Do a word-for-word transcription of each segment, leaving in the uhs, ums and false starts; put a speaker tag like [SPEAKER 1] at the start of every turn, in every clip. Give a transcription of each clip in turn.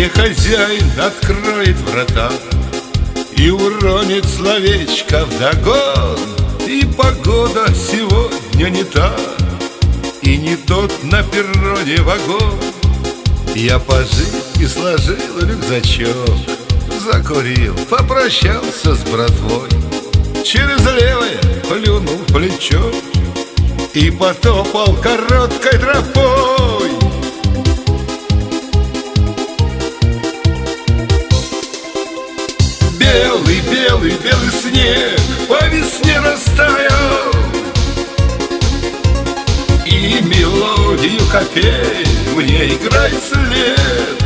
[SPEAKER 1] Мне хозяин откроет врата и уронит словечко вдогон. И погода сегодня не та, и не тот на перроне вагон. Я пожил и сложил рюкзачок, закурил, попрощался с братвой, через левое плюнул в плечо и потопал короткой тропой. Белый, белый, белый снег по весне растаял, и мелодию капель мне играет след.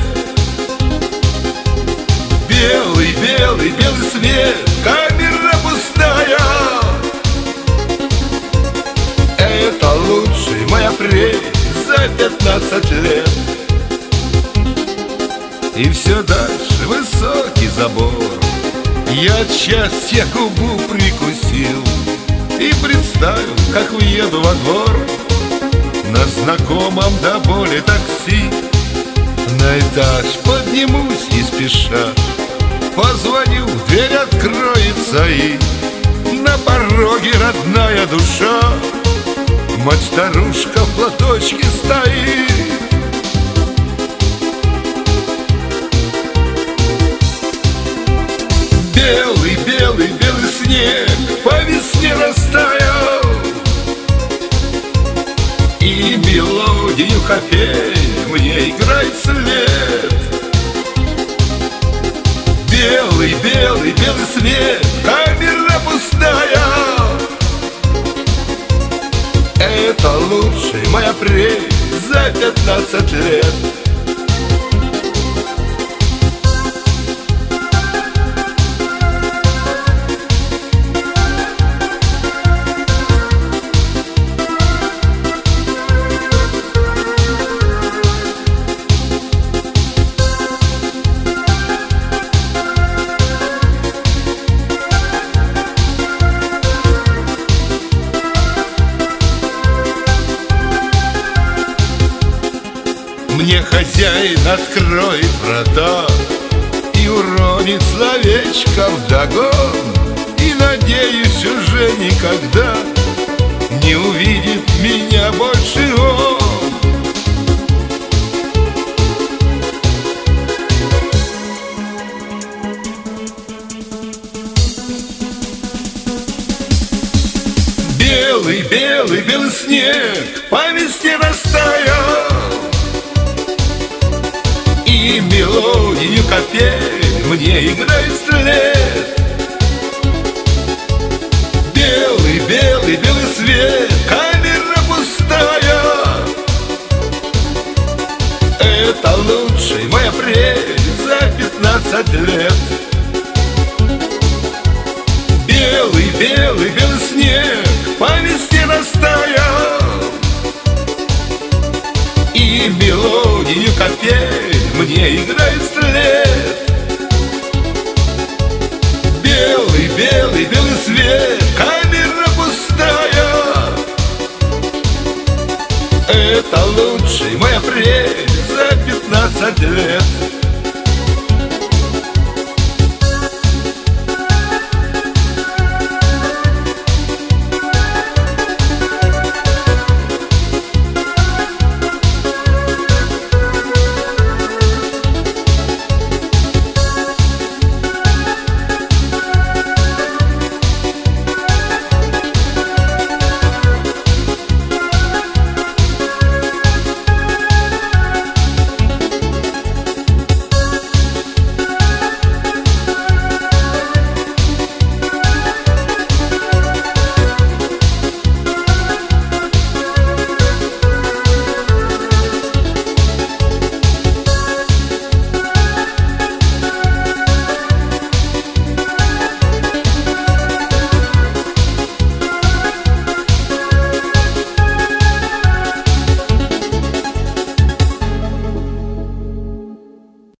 [SPEAKER 1] Белый, белый, белый свет, камера пустая. Это лучший мой апрель за пятнадцать лет. И все дальше высокий забор. Я от счастья губу прикусил и представил, как уеду во двор на знакомом до боли такси. На этаж поднимусь и спеша позвоню, дверь откроется, и на пороге родная душа, мать-старушка в платочке стоит. Белый, белый, белый снег по весне растаял, и мелодию капель мне играет след. Белый, белый, белый свет, камера пустая. Это лучший мой апрель за пятнадцать лет. Мне хозяин откроет врата и уронит словечко вдогон. И надеюсь, уже никогда не увидит меня больше он. Белый, белый, белый снег по весне растаял, и мелодию капель мне играет след. Белый, белый, белый свет, камера пустая. Это лучший мой апрель за пятнадцать лет. Белый, белый, белый снег по весне растаял, и мелодию капель мне играет след. Белый, белый, белый свет, камера пустая. Это лучший мой апрель за пятнадцать лет.